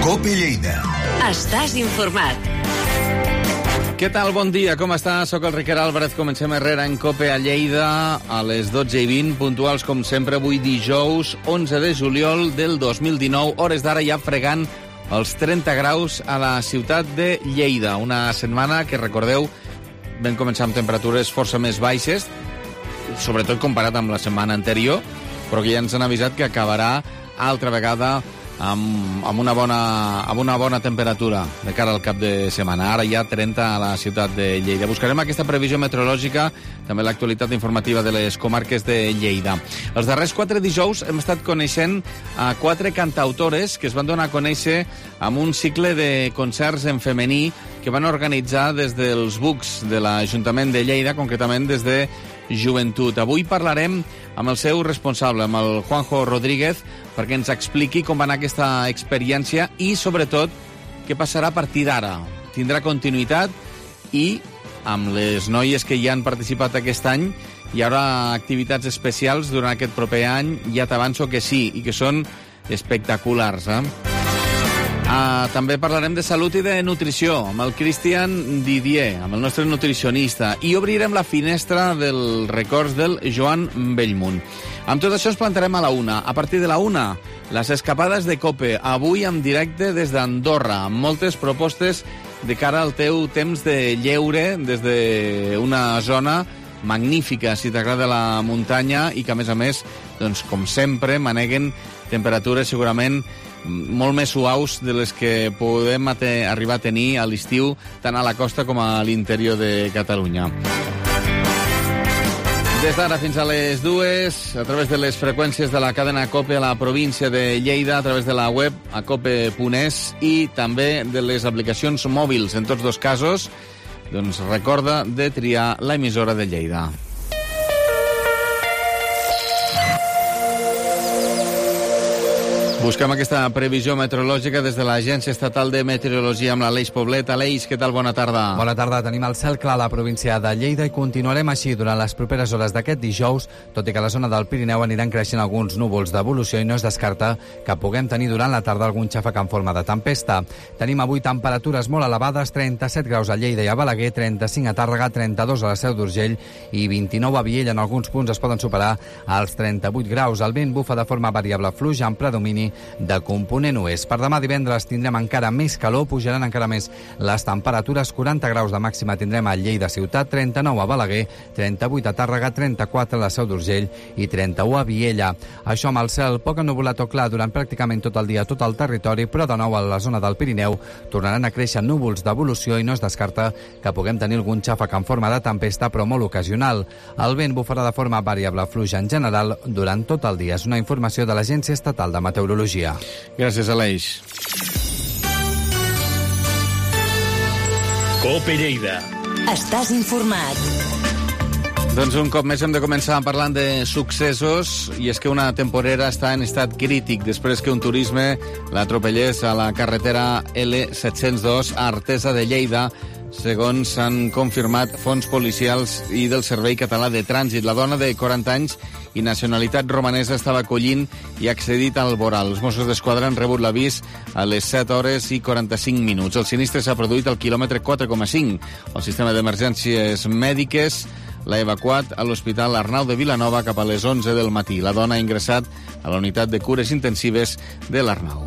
COPE Lleida. Estàs informat. Què tal? Bon dia, com està? Soc el Ricard Álvarez, comencem Herrera en COPE a Lleida a les 12:20, puntuals com sempre, avui dijous 11 de juliol del 2019, hores d'ara ja fregant els 30 graus a la ciutat de Lleida. Una setmana que, recordeu, vam començar amb temperatures força més baixes, sobretot comparat amb la setmana anterior, però que ja ens han avisat que acabarà altra vegada amb una bona temperatura de cara al cap de setmana. Ara ja 30 a la ciutat de Lleida. Buscarem aquesta previsió meteorològica, també l'actualitat informativa de les comarques de Lleida. Els darrers 4 dijous hem estat coneixent a 4 cantautores que es van donar a conèixer amb un cicle de concerts en femení que van organitzar des dels BUCs de l'Ajuntament de Lleida, concretament des de Joventut. Avui parlarem amb el seu responsable, amb el Juanjo Rodríguez, perquè ens expliqui com va anar aquesta experiència i, sobretot, què passarà a partir d'ara. Tindrà continuïtat i, amb les noies que hi han participat aquest any, hi haurà activitats especials durant aquest proper any. Ja t'avanço que sí, i que són espectaculars, també parlarem de salut i de nutrició amb el Cristian Didier, amb el nostre nutricionista, i obrirem la finestra dels records del Joan Bellmunt. Amb tot això ens plantarem a la 1. A partir de la 1, les escapades de COPE, avui en directe des d'Andorra, amb moltes propostes de cara al teu temps de lleure des d'una zona magnífica, si t'agrada la muntanya, i que, a més, doncs, com sempre, maneguen temperatures segurament molt més suaus de les que podem arribar a tenir a l'estiu, tant a la costa com a l'interior de Catalunya. Des d'ara fins a les 2, a través de les freqüències de la cadena COPE a la província de Lleida, a través de la web a cope.es i també de les aplicacions mòbils. En tots dos casos, doncs recorda de triar l'emissora de Lleida. Busquem aquesta previsió meteorològica des de l'Agència Estatal de Meteorologia amb l'Aleix Poblet. Aleix, què tal? Bona tarda. Bona tarda. Tenim el cel clar a la província de Lleida i continuarem així durant les properes hores d'aquest dijous, tot i que a la zona del Pirineu aniran creixent alguns núvols d'evolució i no es descarta que puguem tenir durant la tarda algun xàfec en forma de tempesta. Tenim avui temperatures molt elevades, 37 graus a Lleida i a Balaguer, 35 a Tàrrega, 32 a la Seu d'Urgell i 29 a Viella. En alguns punts es poden superar als 38 graus. El vent bufa de forma variable fluix amb predomini de component oest. Per demà divendres tindrem encara més calor, pujaran encara més les temperatures, 40 graus de màxima tindrem a Lleida ciutat, 39 a Balaguer, 38 a Tàrrega, 34 a la Seu d'Urgell i 31 a Viella. Això amb el cel poc ennuvolat o clar durant pràcticament tot el dia a tot el territori, però de nou a la zona del Pirineu tornaran a créixer núvols d'evolució i no es descarta que puguem tenir algun xàfec en forma de tempesta, però molt ocasional. El vent bufarà de forma variable fluix en general durant tot el dia. És una informació de l'Agència Estatal de Meteorologia. Gràcies, Aleix. COPE Lleida. Estàs informat. Doncs un cop més hem de començar parlant de successos, i és que una temporera està en estat crític després que un turisme l'atropellés a la carretera L702 a Artesa de Lleida, segons han confirmat fonts policials i del Servei Català de Trànsit. La dona de 40 anys i nacionalitat romanesa estava collint i ha accedit al voral. Els Mossos d'Esquadra han rebut l'avís a les 7 hores i 45 minuts. El sinistre s'ha produït al quilòmetre 4,5. El sistema d'emergències mèdiques l'ha evacuat a l'Hospital Arnau de Vilanova cap a les 11 del matí. La dona ha ingressat a la unitat de cures intensives de l'Arnau.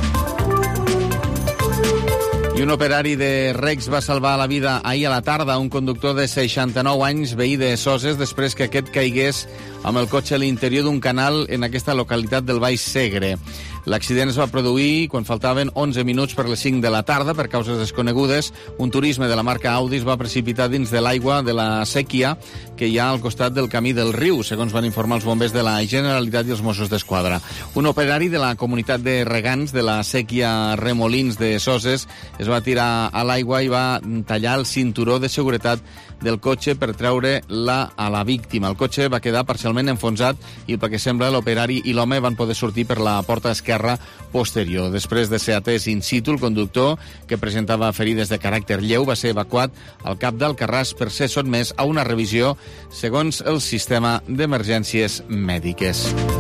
I un operari de Recs va salvar la vida ahir a la tarda a un conductor de 69 anys, veí de Soses, després que aquest caigués amb el cotxe a l'interior d'un canal en aquesta localitat del Baix Segre. L'accident es va produir quan faltaven 11 minuts per les 5 de la tarda. Per causes desconegudes, un turisme de la marca Audi es va precipitar dins de l'aigua de la sèquia que hi ha al costat del camí del riu, segons van informar els bombers de la Generalitat i els Mossos d'Esquadra. Un operari de la comunitat de regants de la sèquia Remolins de Soses es va tirar a l'aigua i va tallar el cinturó de seguretat del cotxe per treure-la a la víctima. El cotxe va quedar parcialment enfonsat i, pel que sembla, l'operari i l'home van poder sortir per la porta esquerra posterior. Després de ser atès in situ, el conductor, que presentava ferides de caràcter lleu, va ser evacuat al cap d'Alcarràs per ser sotmès a una revisió segons el sistema d'emergències mèdiques.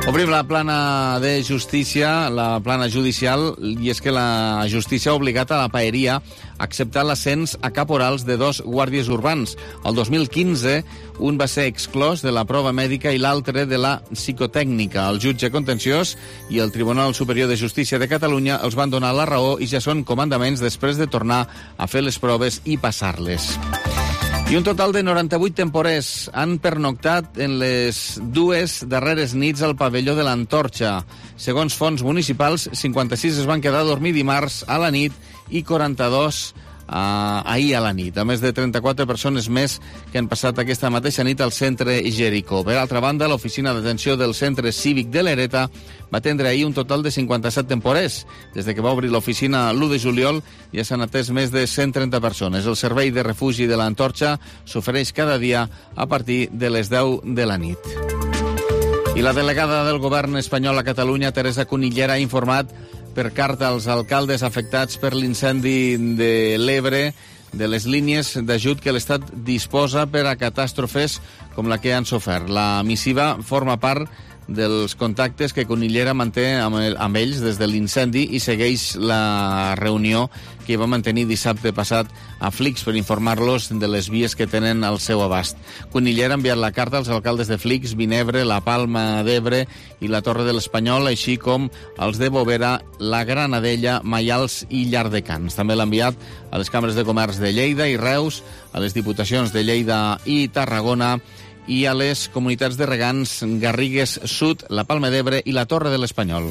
Obrim la plana de justícia, la plana judicial, i és que la justícia ha obligat a la Paeria a acceptar l'ascens a caporals de 2 guàrdies urbans. El 2015, un va ser exclòs de la prova mèdica i l'altre de la psicotècnica. El jutge contenciós i el Tribunal Superior de Justícia de Catalunya els van donar la raó i ja són comandaments després de tornar a fer les proves i passar-les. I un total de 98 temporers han pernoctat en les 2 darreres nits al pavelló de l'Antorxa. Segons fonts municipals, 56 es van quedar a dormir dimarts a la nit i 42 ahir a la nit, a més de 34 persones més que han passat aquesta mateixa nit al centre Jericó. Per altra banda, l'oficina d'atenció del centre cívic de l'Hereta va atendre ahir un total de 57 temporers. Des de que va obrir l'oficina l'1 de juliol ja s'han atès més de 130 persones. El servei de refugi de l'Antorxa s'ofereix cada dia a partir de les 10 de la nit. I la delegada del govern espanyol a Catalunya, Teresa Cunillera, ha informat per carta als alcaldes afectats per l'incendi de l'Ebre de les línies d'ajut que l'Estat disposa per a catàstrofes com la que han sofert. La missiva forma part dels contactes que Cunillera manté amb ells des de l'incendi i segueix la reunió que va mantenir dissabte passat a Flix per informar-los de les vies que tenen al seu abast. Cunillera ha enviat la carta als alcaldes de Flix, Vinebre, La Palma d'Ebre i la Torre de l'Espanyol, així com als de Bovera, la Granadella, Maials i Llardecans. També l'ha enviat a les cambres de comerç de Lleida i Reus, a les diputacions de Lleida i Tarragona i a les comunitats de regants Garrigues Sud, la Palma d'Ebre i la Torre de l'Espanyol.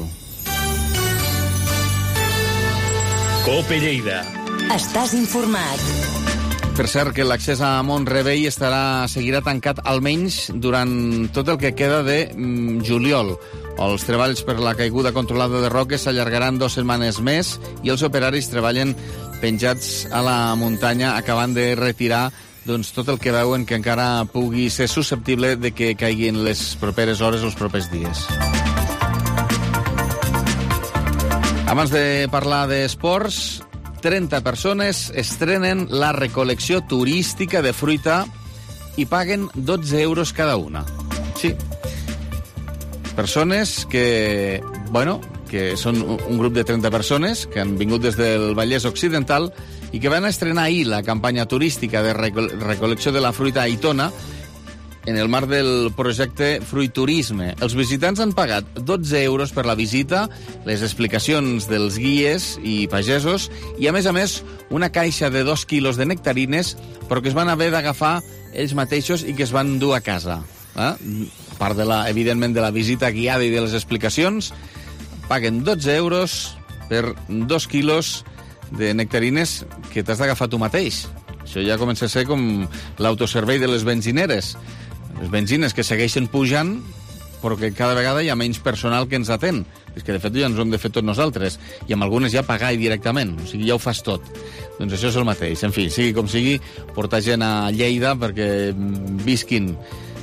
Cope Lleida. Estàs informat. Per cert, que l'accés a Mont-rebei seguirà tancat almenys durant tot el que queda de juliol. Els treballs per la caiguda controlada de roques s'allargaran 2 setmanes més i els operaris treballen penjats a la muntanya acabant de retirar tot el que veuen que encara pugui ser susceptible de que caiguin les properes hores o els propers dies. Abans de parlar d'esports, 30 persones estrenen la recol·lecció turística de fruita i paguen 12 euros cada una. Sí. Persones que són un grup de 30 persones que han vingut des del Vallès Occidental i que van estrenar ahir la campanya turística de recol·lecció de la fruita a Aitona en el marc del projecte Fruiturisme. Els visitants han pagat 12 euros per la visita, les explicacions dels guies i pagesos i, a més, una caixa de 2 quilos de nectarines, però que es van haver d'agafar ells mateixos i que es van dur a casa. A part, evidentment, de la visita guiada i de les explicacions, paguen 12 euros per 2 quilos de nectarines que t'has d'agafar tu mateix. Això ja comença a ser com l'autoservei de les benzineres. Les benzines que segueixen pujant, però que cada vegada hi ha menys personal que ens atén. És que, de fet, ja ens ho hem de fer tots nosaltres. I amb algunes ja pagar directament. O sigui, ja ho fas tot. Doncs això és el mateix. En fi, sigui com sigui, portar gent a Lleida perquè visquin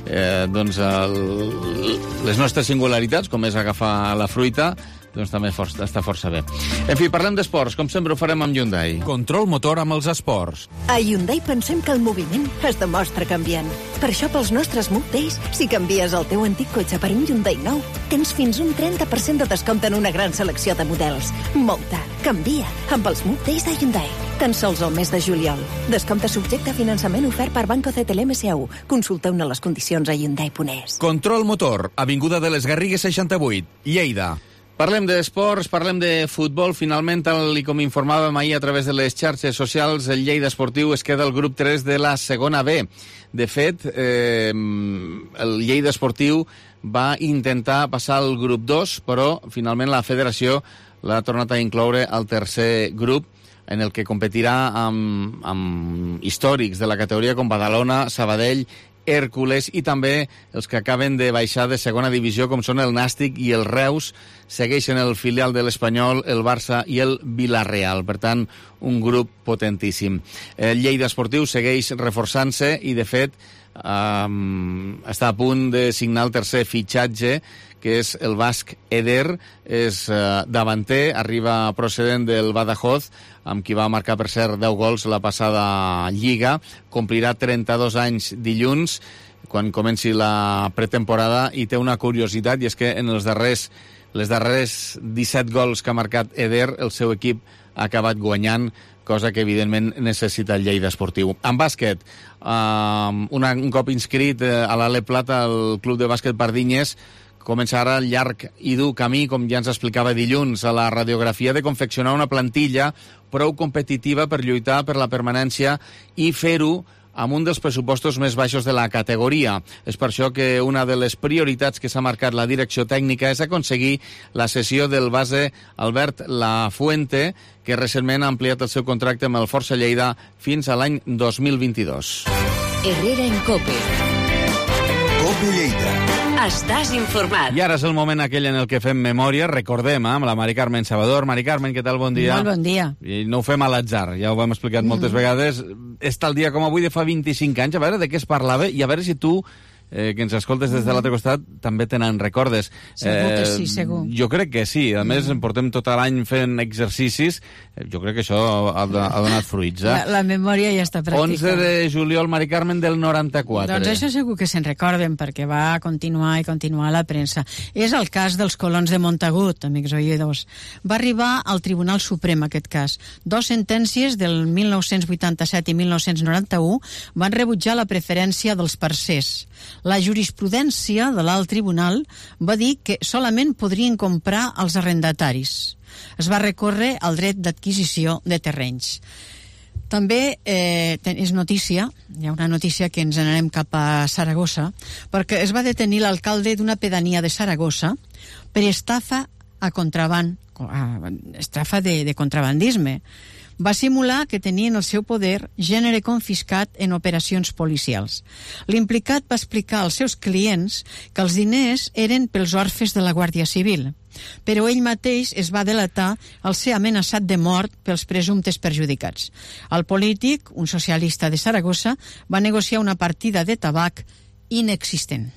les nostres singularitats, com és agafar la fruita, doncs també està força bé. En fi, parlem d'esports. Com sempre ho farem amb Hyundai. Control motor amb els esports. A Hyundai pensem que el moviment es demostra canviant. Per això, pels nostres Move Days, si canvies el teu antic cotxe per un Hyundai nou, tens fins un 30% de descompte en una gran selecció de models. Mouta, canvia amb els Move Days de Hyundai. Tan sols el mes de juliol. Descompte subjecte a finançament ofert per Banco CTLM SAU. Consulteu-ne les condicions a Hyundai.es. Control motor, avinguda de les Garrigues 68, Lleida. Parlem d'esports, parlem de futbol. Finalment, tal com informàvem ahir a través de les xarxes socials, el Lleida Esportiu es queda al grup 3 de la segona B. De fet, el Lleida Esportiu va intentar passar al grup 2, però finalment la federació l'ha tornat a incloure al tercer grup, en el que competirà amb històrics de la categoria com Badalona, Sabadell, Hèrcules i també els que acaben de baixar de segona divisió, com són el Nàstic i el Reus. Segueixen el filial de l'Espanyol, el Barça i el Villarreal. Per tant, un grup potentíssim. El Lleida Esportiu segueix reforçant-se i, de fet, està a punt de signar el tercer fitxatge, que és el basc Eder. És davanter, arriba procedent del Badajoz, amb qui va marcar, per cert, 10 gols la passada Lliga. Complirà 32 anys dilluns quan comenci la pretemporada, i té una curiositat, i és que en les darreres 17 gols que ha marcat Eder, el seu equip ha acabat guanyant, cosa que evidentment necessita el Lleida Esportiu. En bàsquet, un cop inscrit a l'Ale Plata, el Club de Bàsquet Pardinyes començarà el llarg i dur camí, com ja ens explicava dilluns a la radiografia, de confeccionar una plantilla prou competitiva per lluitar per la permanència i fer-ho amb un dels pressupostos més baixos de la categoria. És per això que una de les prioritats que s'ha marcat la direcció tècnica és aconseguir la cessió del base Albert Lafuente, que recentment ha ampliat el seu contracte amb el Força Lleida fins a l'any 2022. Herrera en COPE. COPE Lleida. Estàs informat. I ara és el moment aquell en el que fem memòria. Recordem, amb la Mari Carmen Sabador. Mari Carmen, què tal? Bon dia. Molt bon dia. I no ho fem a l'atzar, ja ho hem explicat moltes vegades. És tal dia com avui de fa 25 anys, a veure de què es parlava i a veure si tu, que ens escoltes des de l'altre costat, també tenen recordes. Segur que sí, segur. Jo crec que sí. A més, portem tot l'any fent exercicis. Jo crec que això ha donat fruits. La memòria ja està pràctica. 11 de juliol, Mari Carmen, del 94. Doncs això segur que se'n recorden, perquè va continuar i continuar a la premsa. És el cas dels colons de Montagut, amics oïdors. Va arribar al Tribunal Suprem, aquest cas. 2 sentències del 1987 i 1991 van rebutjar la preferència dels parcers. La jurisprudència de l'alt tribunal va dir que solament podrien comprar els arrendataris. Es va recórrer al dret d'adquisició de terrenys. També és notícia, hi ha una notícia que ens anarem cap a Saragossa, perquè es va detenir l'alcalde d'una pedania de Saragossa per estafa de contrabandisme. Va simular que tenia en el seu poder gènere confiscat en operacions policials. L'implicat va explicar als seus clients que els diners eren pels orfes de la Guàrdia Civil, però ell mateix es va delatar al ser amenaçat de mort pels presumptes perjudicats. El polític, un socialista de Saragossa, va negociar una partida de tabac inexistent.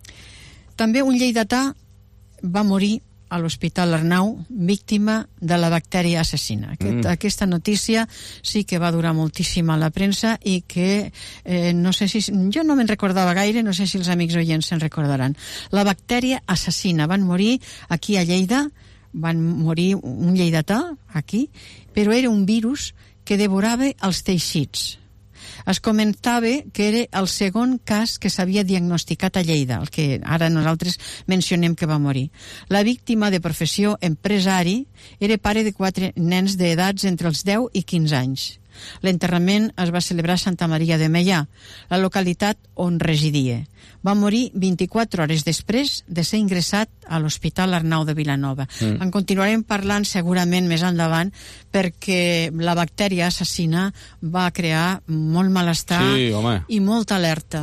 També un lleidatà va morir a l'Hospital Arnau, víctima de la bactèria assassina. Aquesta notícia sí que va durar moltíssim a la premsa i que no sé si... Jo no me'n recordava gaire, no sé si els amics oients se'n recordaran. La bactèria assassina. Van morir aquí a Lleida, van morir un lleidatà aquí, però era un virus que devorava els teixits. Es comentava que era el segon cas que s'havia diagnosticat a Lleida, el que ara nosaltres mencionem que va morir. La víctima, de professió empresari, era pare de 4 nens d'edats entre els 10 i 15 anys. L'enterrament es va celebrar a Santa Maria de Meià, la localitat on residia. Va morir 24 hores després de ser ingressat a l'Hospital Arnau de Vilanova. En continuarem parlant segurament més endavant, perquè la bactèria assassina va crear molt malestar i molta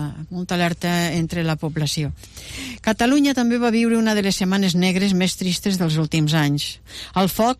alerta entre la població. Catalunya també va viure una de les setmanes negres més tristes dels últims anys. El foc,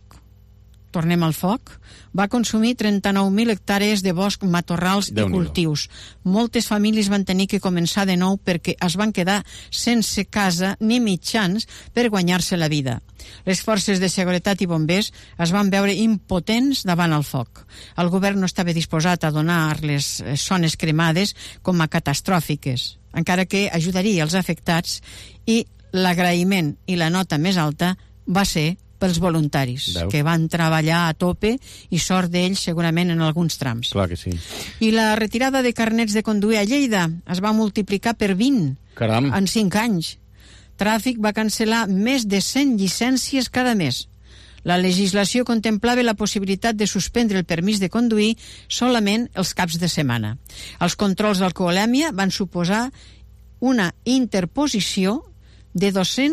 tornem al foc, va consumir 39.000 hectàrees de bosc, matorrals i cultius. Moltes famílies van tenir que començar de nou perquè es van quedar sense casa ni mitjans per guanyar-se la vida. Les forces de seguretat i bombers es van veure impotents davant el foc. El govern no estava disposat a donar les zones cremades com a catastròfiques, encara que ajudaria els afectats, i l'agraïment i la nota més alta va ser pels voluntaris, que van treballar a tope, i sort d'ells segurament en alguns trams. Clar que sí. I la retirada de carnets de conduir a Lleida es va multiplicar per 20 en 5 anys. Tràfic va cancel·lar més de 100 llicències cada mes. La legislació contemplava la possibilitat de suspendre el permís de conduir solament els caps de setmana. Els controls d'alcoholèmia van suposar una interposició de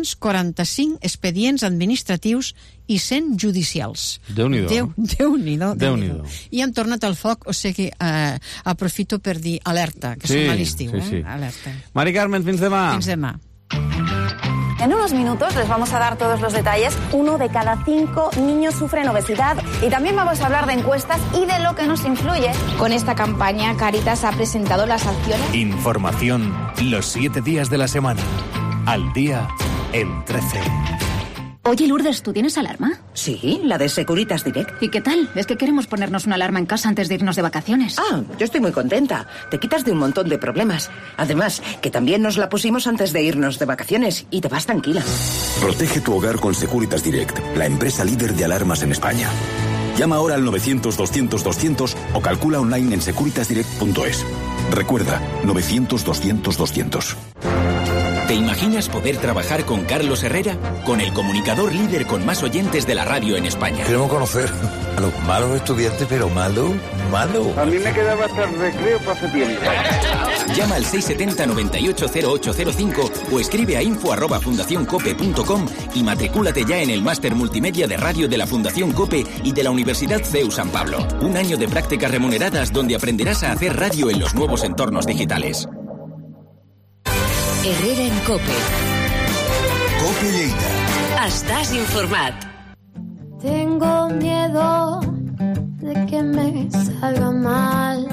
245 expedients administratius i 100 judicials. Déu-n'hi-do. Déu-n'hi-do. I hem tornat al foc, o sigui, aprofito per dir alerta, que som a l'estiu. Alerta. Mari Carmen, fins demà. Fins demà. En unos minutos les vamos a dar todos los detalles. 1 de cada 5 niños sufren obesidad y también vamos a hablar de encuestas y de lo que nos influye. Con esta campaña, Cáritas ha presentado las acciones. Información los 7 días de la semana. Al día, en 13. Oye, Lourdes, ¿tú tienes alarma? Sí, la de Securitas Direct. ¿Y qué tal? Es que queremos ponernos una alarma en casa antes de irnos de vacaciones. Ah, yo estoy muy contenta. Te quitas de un montón de problemas. Además, que también nos la pusimos antes de irnos de vacaciones y te vas tranquila. Protege tu hogar con Securitas Direct, la empresa líder de alarmas en España. Llama ahora al 900-200-200 o calcula online en securitasdirect.es. Recuerda, 900-200-200. ¿Te imaginas poder trabajar con Carlos Herrera? Con el comunicador líder con más oyentes de la radio en España. Queremos conocer a los malos estudiantes, pero malo. A mí me quedaba hasta el recreo para septiembre. Llama al 670-980805 o escribe a info@fundacioncope.com y matricúlate ya en el máster multimedia de radio de la Fundación COPE y de la Universidad CEU San Pablo. Un año de prácticas remuneradas donde aprenderás a hacer radio en los nuevos entornos digitales. Herrera en COPE. COPE Lleida. Estàs informat. Tengo miedo de que me salga mal.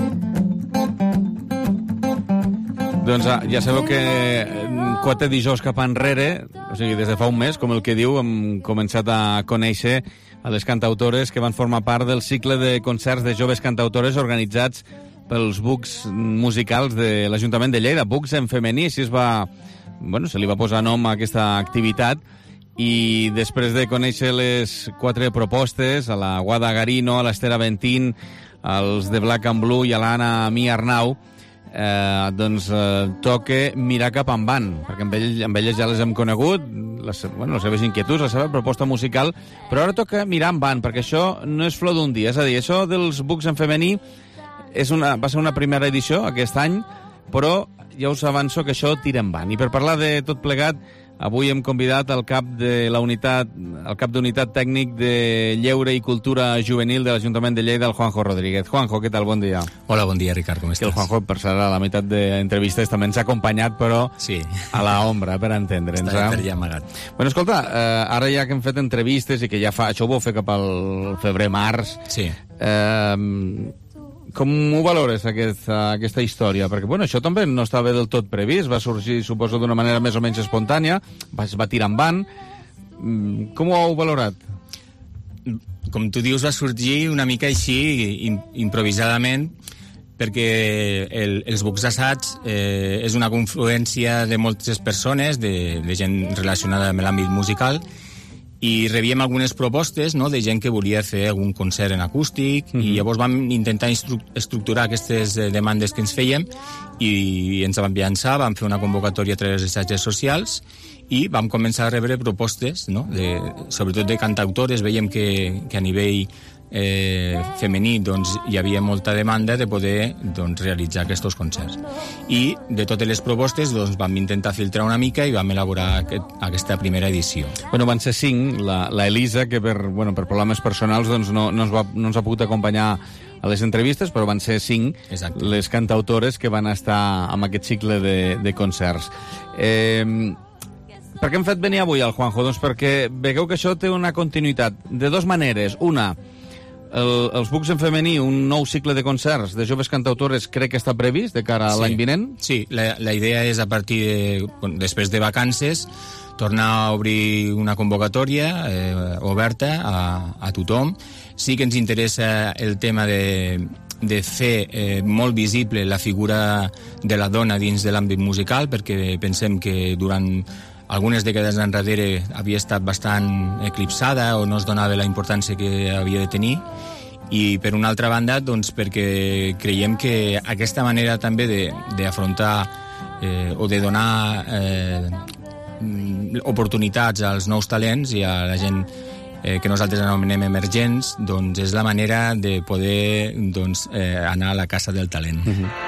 Doncs ja sabeu que 4 dijous cap enrere, o sigui, des de fa un mes, com el que diu, hem començat a conèixer a les cantautores que van formar part del cicle de concerts de joves cantautores organitzats pels BUCs musicals de l'Ajuntament de Lleida, BUCs en femení, així se li va posar nom a aquesta activitat, i després de conèixer les 4 propostes, a la Guada Garino, a l'Esther Aventín, als de Black and Blue i a l'Anna Mi Arnau, toca mirar cap endavant, perquè amb elles ja les hem conegut, les seves inquietuds, la seva proposta musical, però ara toca mirar endavant, perquè això no és flor d'un dia, és a dir, això dels BUCs en femení va ser una primera edició aquest any, però ja us avanço que això tira endavant. I per parlar de tot plegat, avui hem convidat el cap d'unitat tècnic de Lleure i Cultura Juvenil de l'Ajuntament de Lleida, el Juanjo Rodríguez. Juanjo, què tal? Bon dia. Hola, bon dia, Ricard, com estàs? El Juanjo, per ser a la meitat d'entrevistes, també ens ha acompanyat, però sí, a l'ombra, per entendre'ns. Està per allà amagat. Bueno, escolta, ara ja que hem fet entrevistes i que ja això ho vau fer cap al febrer-març, sí. Com ho valores, aquesta història? Perquè, això també no estava del tot previst, va sorgir, suposo, d'una manera més o menys espontània, es va tirar endavant. Com ho heu valorat? Com tu dius, va sorgir una mica així, improvisadament, perquè els BUCs d'assaig és una confluència de moltes persones, de gent relacionada amb l'àmbit musical, i rebíem algunes propostes, no?, de gent que volia fer algun concert en acústic, i llavors vam intentar estructurar aquestes demandes que ens fèiem i ens vam llançar, vam fer una convocatòria a través de xarxes socials i vam començar a rebre propostes, no?, sobretot de cantautores. Veiem que a nivell femení hi havia molta demanda de poder realitzar aquests concerts, i de totes les propostes vam intentar filtrar una mica i vam elaborar aquesta primera edició. Van ser 5, la Elisa, que per problemes personals no ens ha pogut acompanyar a les entrevistes, però van ser 5 les cantautores que van estar en aquest cicle de concerts. Per què hem fet venir avui al Juanjo? Doncs perquè vegueu que això té una continuïtat de 2 maneres. Una, els BUCs en femení, un nou cicle de concerts de joves cantautores, crec que està previst de cara a l'any vinent? Sí, la idea és, a partir després de vacances, tornar a obrir una convocatòria oberta a tothom. Sí que ens interessa el tema de fer molt visible la figura de la dona dins de l'àmbit musical, perquè pensem que durant algunes dècades enrere havia estat bastant eclipsada o no es donava la importància que havia de tenir, i per una altra banda perquè creiem que aquesta manera també d'afrontar o de donar oportunitats als nous talents i a la gent que nosaltres anomenem emergents, és la manera de poder anar a la casa del talent.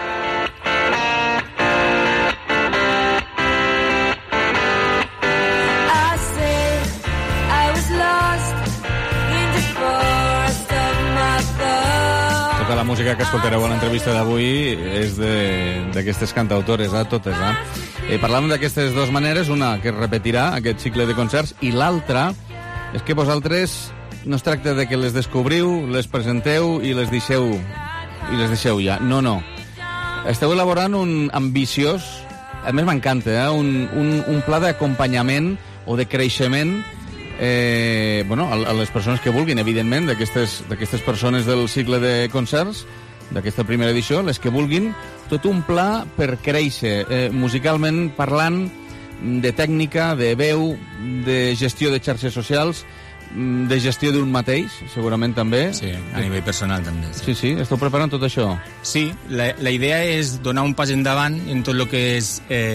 La música que escoltareu a l'entrevista d'avui és d'aquestes cantautores, totes. Parlàvem d'aquestes 2 maneres, una que es repetirà, aquest cicle de concerts, i l'altra és que vosaltres no es tracta de que les descobriu, les presenteu i les deixeu ja. No. Esteu elaborant un ambiciós, a més m'encanta, un pla d'acompanyament o de creixement a les persones que vulguin, evidentment, d'aquestes persones del cicle de concerts, d'aquesta primera edició, les que vulguin, tot un pla per créixer, musicalment parlant, de tècnica, de veu, de gestió de xarxes socials, de gestió d'un mateix, segurament també. Sí, a nivell personal també. Sí, esteu preparant tot això? Sí, la idea és donar un pas endavant en tot el que és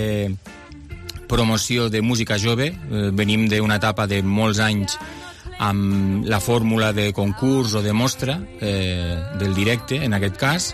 promoció de música jove. Venim d'una etapa de molts anys amb la fórmula de concurs o de mostra del directe, en aquest cas,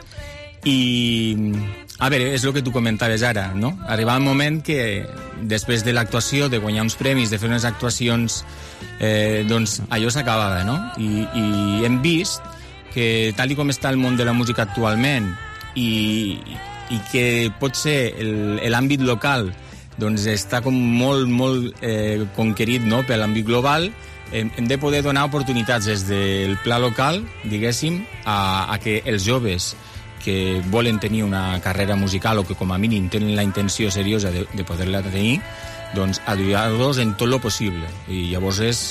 i a veure, és el que tu comentaves ara, no? Arriba un moment que després de l'actuació, de guanyar uns premis, de fer unes actuacions, doncs allò s'acabava, no? I hem vist que tal com està el món de la música actualment i que potser l'àmbit local doncs està com molt conquerit, no?, per l'àmbit global, hem de poder donar oportunitats des del pla local, diguéssim, a que els joves que volen tenir una carrera musical o que com a mínim tenen la intenció seriosa de poder-la tenir, doncs ajudar-los en tot lo possible. I llavors és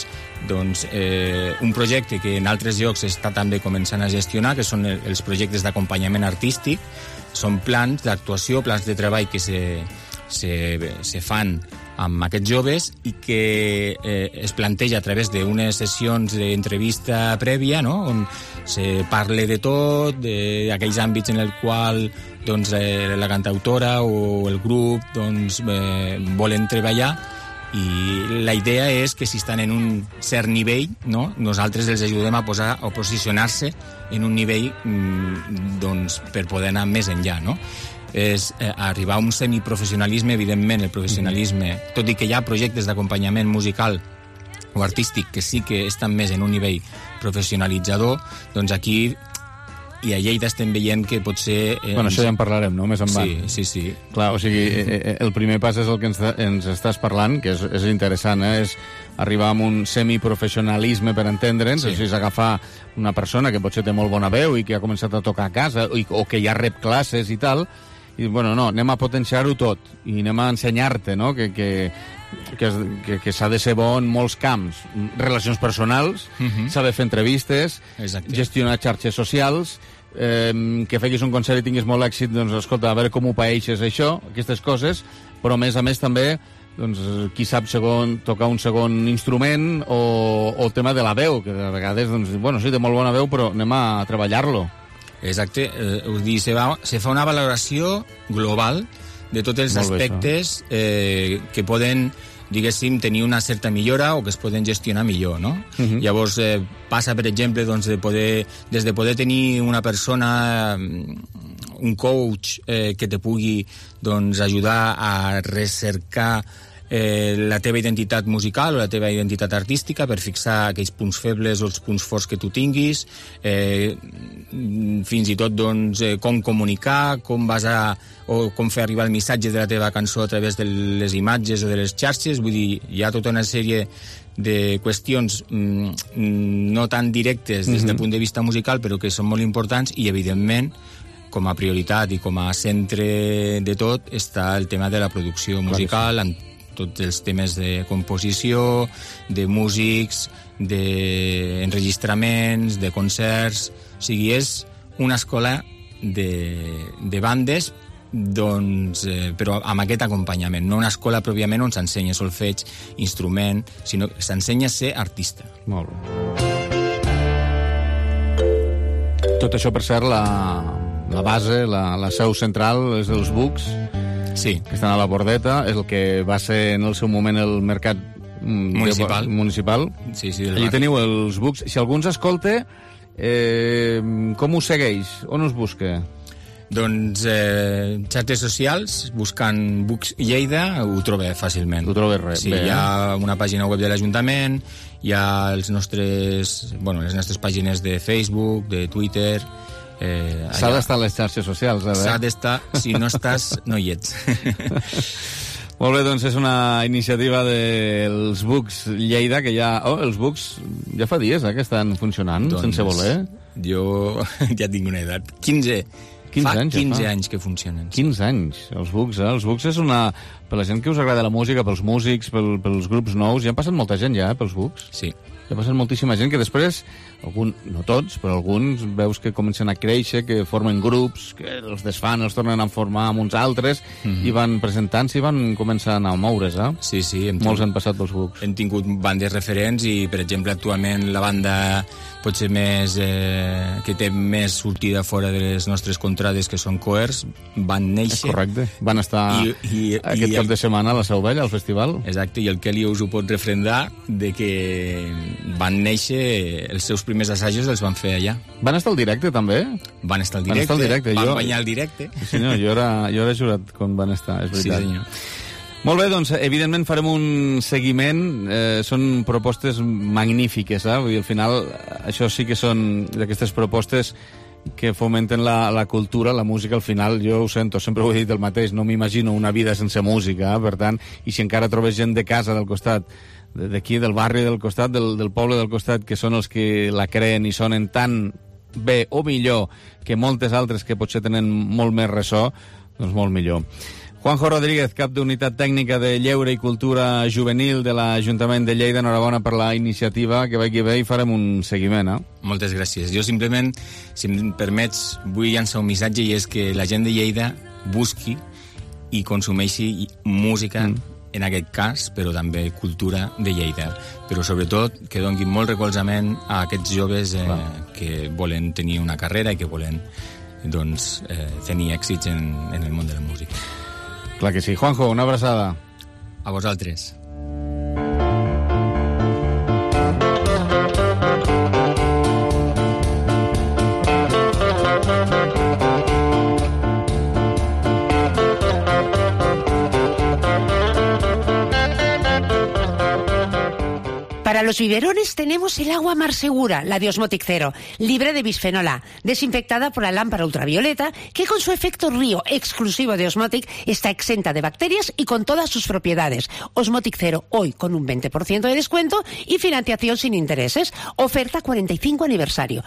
un projecte que en altres llocs està també començant a gestionar, que són els projectes d'acompanyament artístic. Són plans d'actuació, plans de treball que se fan amb aquests joves i que es planteja a través d'unes sessions d'entrevista prèvia, no?, on se parla de tot, d'aquells àmbits en el qual doncs, la cantautora o el grup doncs, volen treballar, i la idea és que si estan en un cert nivell, no?, nosaltres els ajudem a posicionar-se en un nivell doncs, per poder anar més enllà, no? És arribar a un semiprofessionalisme. Evidentment, el professionalisme, tot i que hi ha projectes d'acompanyament musical o artístic que sí que estan més en un nivell professionalitzador, doncs aquí i a Lleida estem veient que potser... això ja en parlarem, no?, més endavant. Sí. Clar, o sigui, el primer pas és el que ens estàs parlant, que és interessant, és arribar a un semiprofessionalisme, per entendre'ns, o sigui, és agafar una persona que potser té molt bona veu i que ha començat a tocar a casa o que ja rep classes i tal, i, anem a potenciar-ho tot i anem a ensenyar-te, no?, que s'ha de ser bo en molts camps. Relacions personals, saber fer entrevistes, gestionar xarxes socials, que feguis un concert i tinguis molt èxit, doncs, escolta, a veure com ho paeixes, això, aquestes coses, però a més també, doncs, qui sap tocar un segon instrument o el tema de la veu, que de vegades, doncs, sí, té molt bona veu, però anem a treballar-lo. Exacte, se fa una valoració global de tots els aspectes que poden, diguéssim, tenir una certa millora o que es poden gestionar millor, no? Llavors passa, per exemple, doncs, des de poder tenir una persona, un coach que te pugui, doncs, ajudar a recercar la teva identitat musical o la teva identitat artística per fixar aquells punts febles o els punts forts que tu tinguis, fins i tot, doncs, com comunicar, com fer arribar el missatge de la teva cançó a través de les imatges o de les xarxes. Vull dir, hi ha tota una sèrie de qüestions no tan directes des del punt de vista musical, però que són molt importants, i evidentment com a prioritat i com a centre de tot està el tema de la producció musical, amb tots els temes de composició, de músics, d'enregistraments, de concerts. O sigui, és una escola de bandes, doncs, però amb aquest acompanyament, no una escola pròpiament on s'ensenya solfeig, instrument, sinó que s'ensenya a ser artista. Molt bé. Tot això, per cert, la base, la seu central és dels Bucs, sí, que estan a la Bordeta, és el que va ser en el seu moment el mercat municipal. Sí, allí teniu els Bucs. Si algú ens escolta, com us segueix? On us busca? Doncs xarxes socials, buscant Bucs Lleida, ho troba fàcilment. Ho troba bé. Sí, hi ha una pàgina web de l'Ajuntament, hi ha les nostres pàgines de Facebook, de Twitter. S'ha d'estar a les xarxes socials, S'ha d'estar, si no estàs, no hi ets. Molt bé, doncs és una iniciativa dels Bucs Lleida, que ja... els Bucs ja fa dies que estan funcionant, doncs, sense voler. Jo ja tinc una edat. 15 15 Fa anys, 15 anys que funcionen. 15 anys, els Bucs, eh? Els Bucs és una... Per la gent que us agrada la música, pels músics, pels grups nous, ja han passat molta gent ja, pels Bucs. Sí. Ja ha passat moltíssima gent que després, no tots, però alguns veus que comencen a créixer, que formen grups, que els desfan, els tornen a formar amb uns altres, i van presentant-se i van començant a moure's, eh? Sí, sí. Molts han passat pels Bucs. Hem tingut bandes referents i, per exemple, actualment la banda potser més que té més sortida fora de les nostres contrades, que són Coers, van néixer... És correcte. Van estar aquest cap de setmana a la Seu Vella, al festival. Exacte, i el Kelly us ho pot refrendar de que van néixer, els seus primers assajos els van fer allà. Van estar al directe, també? Van estar al directe. Van guanyar el directe. Sí, senyor, jo era jurat quan van estar, és veritat. Sí, senyor. Molt bé, doncs, evidentment farem un seguiment. Són propostes magnífiques, eh? Vull dir, al final, això sí que són d'aquestes propostes que fomenten la cultura, la música. Al final, jo ho sento, sempre ho he dit el mateix, no m'imagino una vida sense música, per tant, i si encara trobes gent de casa del costat, d'aquí, del barri del costat, del poble del costat, que són els que la creen i sonen tan bé o millor que moltes altres que potser tenen molt més ressò, doncs molt millor. Juanjo Rodríguez, cap d'Unitat Tècnica de Lleure i Cultura Juvenil de l'Ajuntament de Lleida, enhorabona per la iniciativa, que vagi bé i farem un seguiment, eh? Moltes gràcies. Jo simplement, si em permets, vull llançar un missatge, i és que la gent de Lleida busqui i consumeixi música, en aquest cas, però també cultura de Lleida. Però sobretot que doni molt recolzament a aquests joves que volen tenir una carrera i que volen tenir èxits en el món de la música. Clar que sí. Juanjo, una abraçada. A vosaltres. Para los biberones tenemos el agua Mar Segura, la de Osmotic Zero, libre de bisfenol A, desinfectada por la lámpara ultravioleta, que con su efecto río exclusivo de Osmotic está exenta de bacterias y con todas sus propiedades. Osmotic Zero hoy con un 20% de descuento y financiación sin intereses. Oferta 45 aniversario.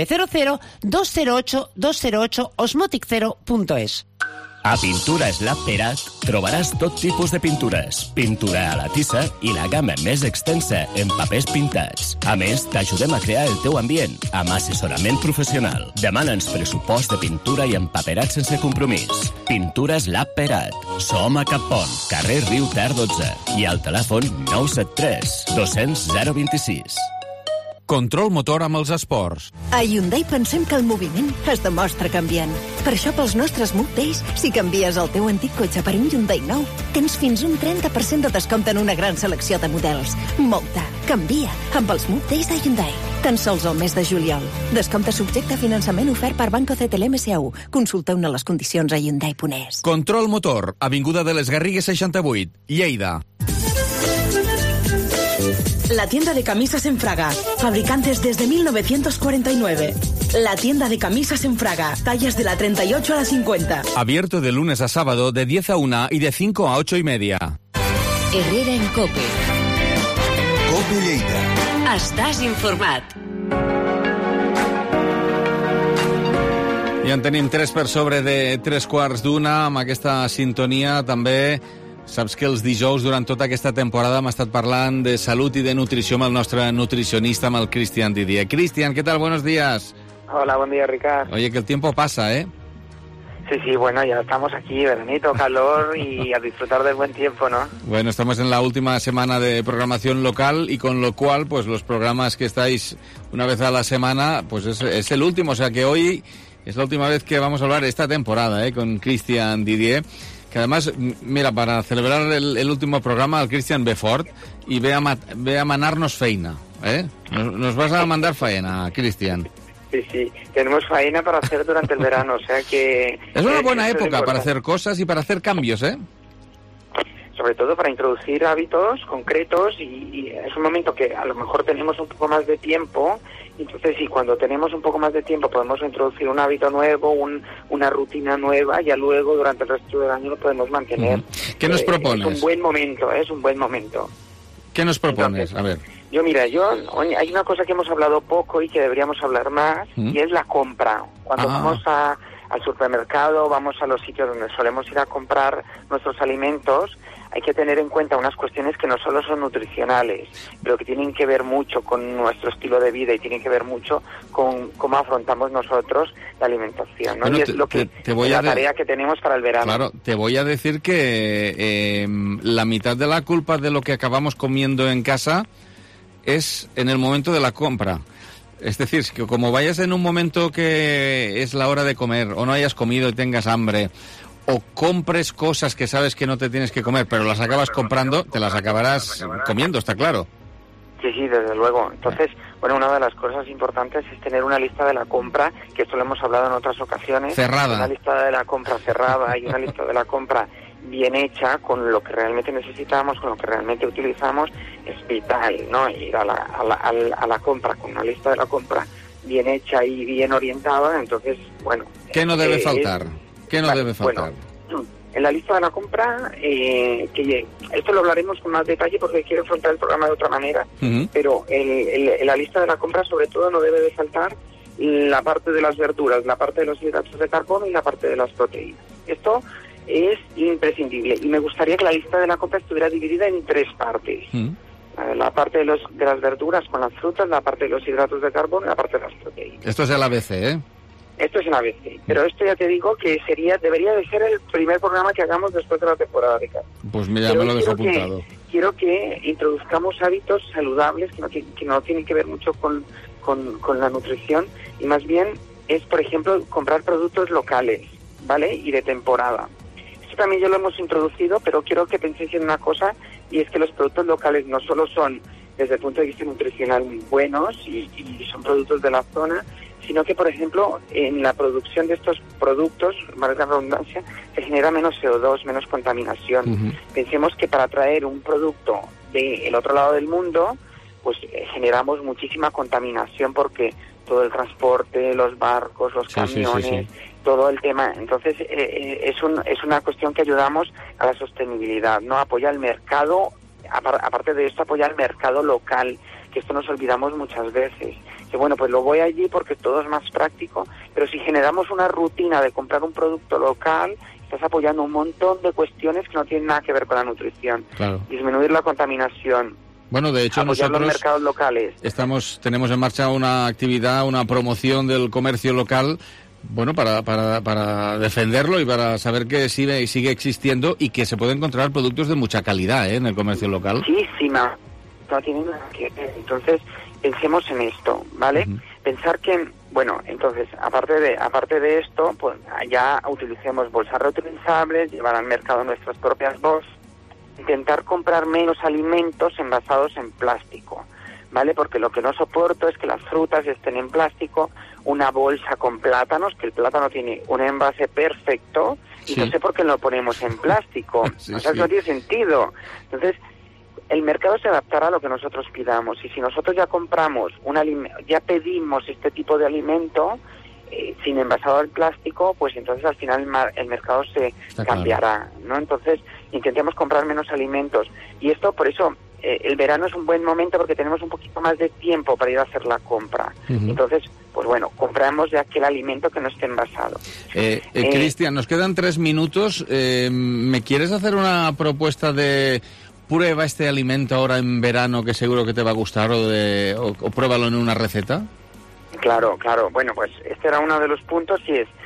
900-208-208 osmoticzero.es. A Pintures Lab Perat trobaràs tot tipus de pintures, pintura a la tissa i la gamma més extensa en papers pintats. A més, t'ajudem a crear el teu ambient amb assessorament professional. Demana'ns pressupost de pintura i empaperat sense compromís. Pintures Lab Perat. Som a Cappont, carrer Riu Ter 12 i al telèfon 973 200 026. Control motor amb els esports. A Hyundai pensem que el moviment es demostra canviant. Per això, pels nostres Mood Days, si canvies el teu antic cotxe per un Hyundai nou, tens fins un 30% de descompte en una gran selecció de models. Molta. Canvia amb els Mood Days de Hyundai. Tan sols el mes de juliol. Descompte subjecte a finançament ofert per Banco CTLM MSAU. Consulteu-ne les condicions a Hyundai.es. Control motor, avinguda de les Garrigues 68, Lleida. La tienda de camisas en Fraga, fabricantes desde 1949. La tienda de camisas en Fraga, tallas de la 38 a la 50. Abierto de lunes a sábado de 10 a 1 y de 5 a 8 y media. Herrera en COPE. COPE Lleida. Estàs informat. Ja en tenim 3 per sobre de 3:15 amb aquesta sintonia. També saps que els dijous durant tota aquesta temporada hem estat parlant de salut i de nutrició amb el nostre nutricionista, amb el Cristian Didier. Cristian, ¿qué tal? Buenos días. Hola, buen día, Ricard. Oye, que el tiempo pasa, ¿eh? Sí, bueno, ya estamos aquí, veranito, calor y a disfrutar del buen tiempo, ¿no? Bueno, estamos en la última semana de programación local y con lo cual, pues los programas que estáis una vez a la semana, pues es el último. O sea que hoy es la última vez que vamos a hablar esta temporada, con Cristian Didier. Que además, mira, para celebrar el último programa, el Cristian ve fort y ve a manarnos feina, ¿eh? Nos vas a mandar faena, Cristian. Sí, tenemos faena para hacer durante el verano, o sea que... Es una buena época para hacer cosas y para hacer cambios, ¿eh? Sobre todo para introducir hábitos concretos y es un momento que a lo mejor tenemos un poco más de tiempo. Entonces, sí, cuando tenemos un poco más de tiempo podemos introducir un hábito nuevo, una rutina nueva, y ya luego durante el resto del año lo podemos mantener. ¿Qué nos propones? Es un buen momento. ¿Qué nos propones? Entonces, a ver. Hay una cosa que hemos hablado poco y que deberíamos hablar más, y es la compra. Cuando vamos a al supermercado, vamos a los sitios donde solemos ir a comprar nuestros alimentos, hay que tener en cuenta unas cuestiones que no solo son nutricionales, pero que tienen que ver mucho con nuestro estilo de vida y tienen que ver mucho con cómo afrontamos nosotros la alimentación, ¿no? Bueno, y es lo que la tarea que tenemos para el verano. Claro, te voy a decir que la mitad de la culpa de lo que acabamos comiendo en casa es en el momento de la compra. Es decir, que como vayas en un momento que es la hora de comer, o no hayas comido y tengas hambre, o compres cosas que sabes que no te tienes que comer, pero las acabas comprando, te las acabarás comiendo, está claro. Sí, desde luego. Entonces, bueno, una de las cosas importantes es tener una lista de la compra, que esto lo hemos hablado en otras ocasiones. Cerrada. Una lista de la compra cerrada y una lista de la compra bien hecha, con lo que realmente necesitamos, con lo que realmente utilizamos, es vital, ¿no? Ir a la compra con una lista de la compra bien hecha y bien orientada, entonces, bueno... ¿Qué no debe faltar? ¿Qué no debe faltar? Bueno, en la lista de la compra, que esto lo hablaremos con más detalle porque quiero enfrentar el programa de otra manera, pero en la lista de la compra sobre todo no debe de faltar la parte de las verduras, la parte de los hidratos de carbono y la parte de las proteínas. Esto es imprescindible y me gustaría que la lista de la compra estuviera dividida en 3 partes. La parte de las verduras con las frutas, la parte de los hidratos de carbono y la parte de las proteínas. Esto es el ABC, ¿eh? Esto es el ABC, pero esto ya te digo que debería de ser el primer programa que hagamos después de la temporada de carne. Pues mira, me lo dejo apuntado. Quiero que introduzcamos hábitos saludables que no tienen que ver mucho con la nutrición y más bien es, por ejemplo, comprar productos locales, ¿vale? Y de temporada. Esto también ya lo hemos introducido, pero quiero que penséis en una cosa, y es que los productos locales no solo son, desde el punto de vista nutricional, muy buenos y son productos de la zona, sino que, por ejemplo, en la producción de estos productos, valga la redundancia, se genera menos CO2, menos contaminación. Pensemos que para traer un producto del otro lado del mundo, pues generamos muchísima contaminación porque todo el transporte, los barcos, los camiones, todo el tema. Entonces, es una cuestión que ayudamos a la sostenibilidad, ¿no? Apoya el mercado, aparte de esto, apoya el mercado local, que esto nos olvidamos muchas veces. Que bueno, pues lo voy allí porque todo es más práctico, pero si generamos una rutina de comprar un producto local, estás apoyando un montón de cuestiones que no tienen nada que ver con la nutrición. Claro. Disminuir la contaminación. Bueno, de hecho, apoyar nosotros los mercados locales. tenemos en marcha una actividad, una promoción del comercio local, bueno, para defenderlo y para saber que sigue existiendo y que se pueden encontrar productos de mucha calidad, en el comercio local. Muchísima. No tiene nada que ver. Entonces, pensemos en esto, ¿vale? Pensar que, bueno, entonces, aparte de esto, pues ya utilicemos bolsas reutilizables, llevar al mercado nuestras propias bolsas, intentar comprar menos alimentos envasados en plástico, ¿vale? Porque lo que no soporto es que las frutas estén en plástico, una bolsa con plátanos, que el plátano tiene un envase perfecto, y no sé por qué lo ponemos en plástico. No tiene sentido. Entonces, el mercado se adaptará a lo que nosotros pidamos, y si nosotros ya compramos ya pedimos este tipo de alimento sin envasado al plástico, pues entonces al final el mercado se cambiará, ¿no? Entonces intentemos comprar menos alimentos, y esto por eso el verano es un buen momento porque tenemos un poquito más de tiempo para ir a hacer la compra. Entonces, pues bueno, compramos de aquel alimento que no esté envasado. Cristian, nos quedan 3 minutos. ¿Me quieres hacer una propuesta de prueba este alimento ahora en verano que seguro que te va a gustar o pruébalo en una receta? Claro. Bueno, pues este era uno de los puntos y es...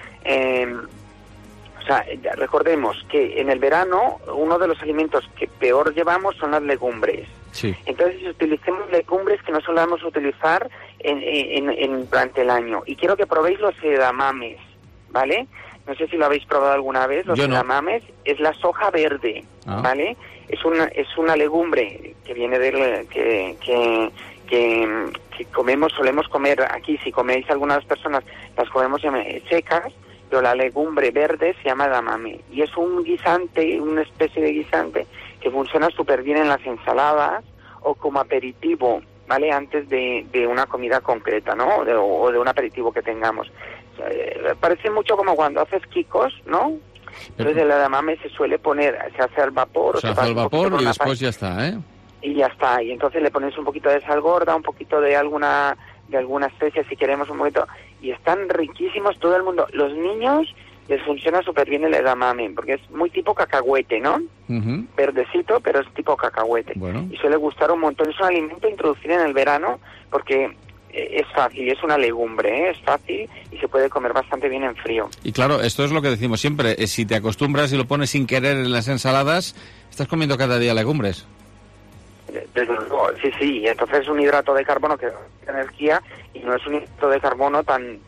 recordemos que en el verano uno de los alimentos que peor llevamos son las legumbres. Sí. Entonces utilicemos legumbres que no solemos utilizar durante el año. Y quiero que probéis los edamames, ¿vale? No sé si lo habéis probado alguna vez. Los edamames es la soja verde, ¿vale? Es una legumbre que viene que solemos comer aquí. Si coméis algunas personas, las comemos secas, pero la legumbre verde se llama edamame. Y es un guisante, una especie de guisante que funciona súper bien en las ensaladas o como aperitivo, ¿vale? Antes de una comida concreta, ¿no? O de un aperitivo que tengamos. Parece mucho como cuando haces quicos, ¿no? Entonces el edamame se suele poner, se hace al vapor. Se hace al vapor y después ya está, ¿eh? Y ya está, y entonces le pones un poquito de sal gorda, un poquito de alguna alguna especie, si queremos un momento, y están riquísimos todo el mundo. Los niños les funciona súper bien el edamame, porque es muy tipo cacahuete, ¿no? Verdecito, pero es tipo cacahuete. Bueno. Y suele gustar un montón. Es un alimento a introducir en el verano, porque es fácil, es una legumbre, es fácil y se puede comer bastante bien en frío. Y claro, esto es lo que decimos siempre, si te acostumbras y lo pones sin querer en las ensaladas, estás comiendo cada día legumbres. Desde luego, sí, entonces es un hidrato de carbono que da energía y no es un hidrato de carbono tan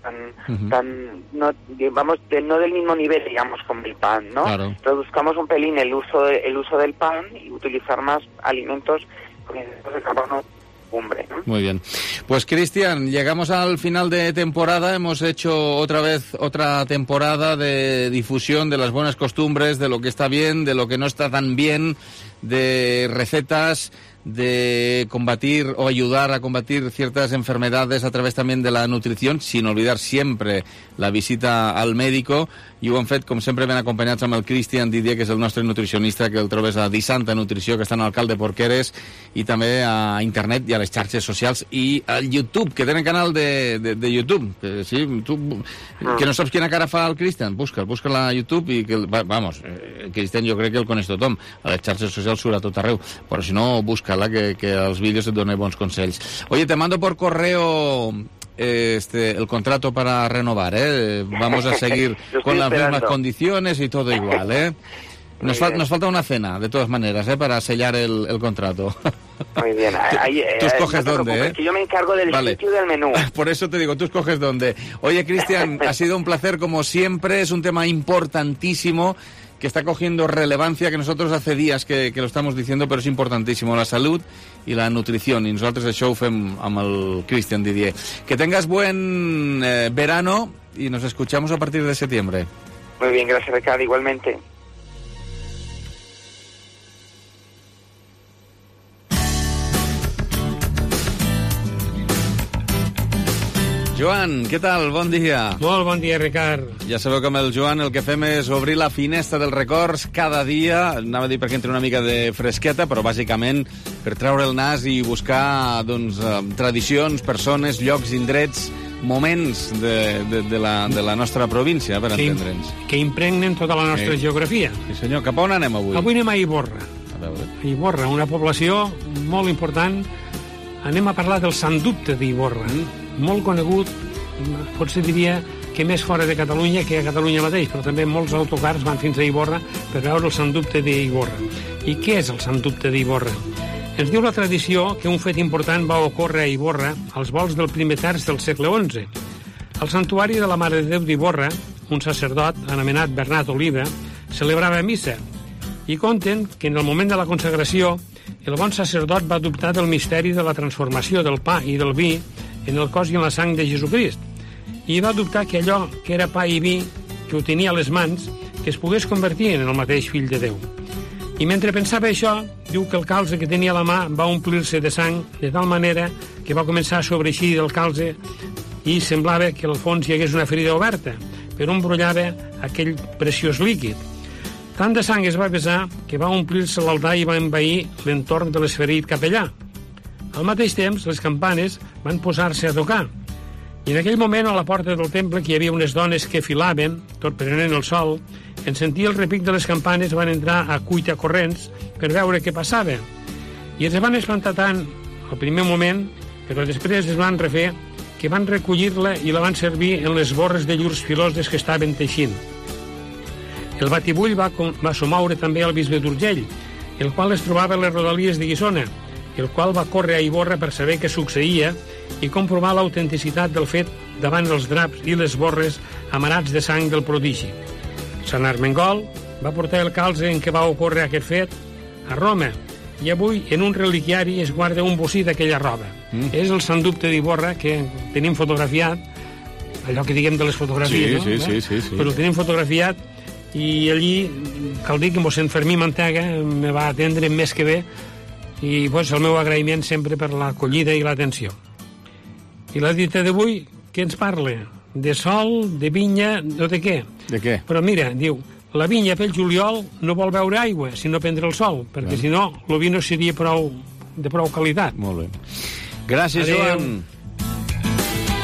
no, digamos, no del mismo nivel, digamos, como el pan, ¿no? Claro. Reduzcamos un pelín el uso del pan y utilizar más alimentos con hidratos de carbono. Hombre, ¿no? Muy bien. Pues, Cristian, llegamos al final de temporada. Hemos hecho otra vez otra temporada de difusión de las buenas costumbres, de lo que está bien, de lo que no está tan bien, de recetas, de combatir o ayudar a combatir ciertas enfermedades a través también de la nutrición, sin olvidar siempre la visita al médico. I ho hem fet, com sempre, ben acompanyats amb el Cristian Didier, que és el nostre nutricionista, que el trobes a Disanta Nutrició, que està en Alcalde Porqueres, i també a internet i a les xarxes socials i al YouTube, que tenen canal de YouTube. Que, sí, tu, que no saps quina cara fa el Cristian, busca'l a YouTube i que, vamos, el Cristian jo crec que el coneix tothom. A les xarxes socials surt a tot arreu, però si no, busca-la, que als vídeos et dona bons consells. Oye, te mando por correo el contrato para renovar, vamos a seguir con las mismas condiciones y todo igual, Nos falta una cena, de todas maneras, para sellar el contrato. Muy bien. Tú escoges no dónde, que yo me encargo del sitio y del menú. Por eso te digo, tú escoges dónde. Oye, Cristian, ha sido un placer como siempre, es un tema importantísimo que está cogiendo relevancia, que nosotros hace días que lo estamos diciendo, pero es importantísimo, la salud y la nutrición, y nosotros de show fem amb el Cristian Didier. Que tengas buen verano y nos escuchamos a partir de septiembre. Muy bien, gracias, Ricardo, igualmente. Joan, què tal? Bon dia. Molt bon dia, Ricard. Ja sabeu que amb el Joan el que fem és obrir la finestra dels records cada dia, anava a dir perquè entre una mica de fresqueta, però bàsicament per treure el nas i buscar tradicions, persones, llocs, indrets, moments de la nostra província, per entendre'ns. Que impregnen tota la nostra geografia. Sí, senyor. Cap on anem avui? Avui anem a Ivorra. A veure. Ivorra, una població molt important. Anem a parlar del Sant Dubte d'Ivorra. Molt conegut, potser diria que més fora de Catalunya que a Catalunya mateix, però també molts autocars van fins a Ivorra per veure el Sant Dubte d'Ivorra. I què és el Sant Dubte d'Ivorra? Ens diu la tradició que un fet important va ocórrer a Ivorra als volts del primer terç del segle XI. Al santuari de la Mare de Déu d'Ivorra, un sacerdot anomenat Bernat Oliva celebrava missa i conten que en el moment de la consagració el bon sacerdot va adoptar del misteri de la transformació del pa i del vi en el cos i en la sang de Jesucrist, i va adoptar que allò que era pa i vi, que ho tenia a les mans, que es pogués convertir en el mateix fill de Déu. I mentre pensava això, diu que el calze que tenia a la mà va omplir-se de sang de tal manera que va començar a sobreeixir del calze i semblava que al fons hi hagués una ferida oberta, per on brollava aquell preciós líquid. Tant de sang es va vessar que va omplir-se l'altar i va envair l'entorn de l'esferit capellà. Al mateix temps, les campanes van posar-se a tocar. I en aquell moment, a la porta del temple, que hi havia unes dones que filaven, tot prenent el sol, en sentir el repic de les campanes van entrar a cuita corrents per veure què passava. I es van espantar tant al primer moment, però després es van refer, que van recollir-la i la van servir en les borres de llurs filoses que estaven teixint. El batibull va somoure també al bisbe d'Urgell, el qual es trobava a les rodalies de Guissona, el qual va córrer a Ivorra per saber què succeïa i comprovar l'autenticitat del fet davant els draps i les borres amarats de sang del prodigi. Sant Armengol va portar el calze en què va ocórrer aquest fet a Roma i avui en un reliquiari es guarda un bocí d'aquella roba. És el Sant Dubte d'Ivorra que tenim fotografiat, allò que diguem de les fotografies, sí. Però ho tenim fotografiat i allí cal dir que mossèn Fermí Mantega me va atendre més que bé i pues, el meu agraïment sempre per l'acollida i l'atenció. I la dita d'avui, què ens parla? De sol, de vinya, o de què? De què? Però mira, diu, la vinya pel juliol no vol beure aigua, sinó prendre el sol, perquè si no, el vi no seria de prou qualitat. Molt bé. Gràcies, Adeu. Joan.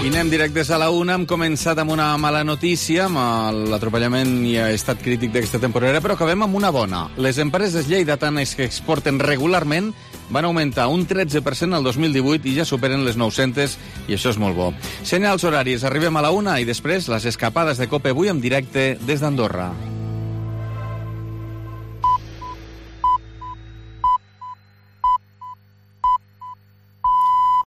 I anem directes a la una. Hem començat amb una mala notícia, amb l'atropellament i estat crític d'aquesta temporada, però acabem amb una bona. Les empreses lleidatanes que exporten regularment van augmentar un 13% el 2018 i ja superen les 900, i això és molt bo. Senyals horaris, arribem a la una i després les escapades de COPE avui en directe des d'Andorra.